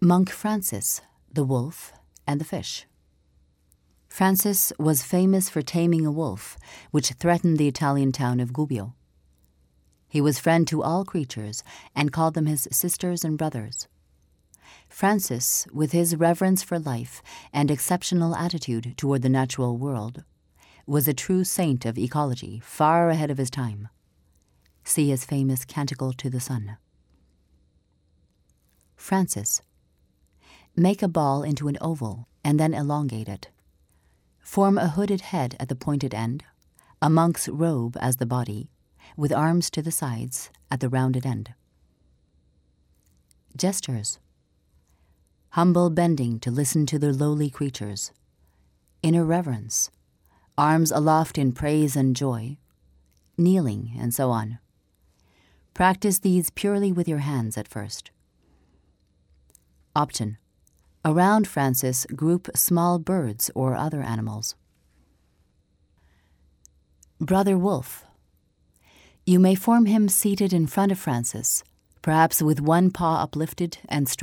Monk Francis, the wolf, and the fish. Francis was famous for taming a wolf, which threatened the Italian town of Gubbio. He was friend to all creatures and called them his sisters and brothers. Francis, with his reverence for life and exceptional attitude toward the natural world, was a true saint of ecology, far ahead of his time. See his famous Canticle to the Sun. Francis. Make a ball into an oval and then elongate it. Form a hooded head at the pointed end, a monk's robe as the body, with arms to the sides at the rounded end. Gestures. Humble bending to listen to the lowly creatures. Inner reverence. Arms aloft in praise and joy. Kneeling, and so on. Practice these purely with your hands at first. Option. Around Francis, group small birds or other animals. Brother Wolf. You may form him seated in front of Francis, perhaps with one paw uplifted and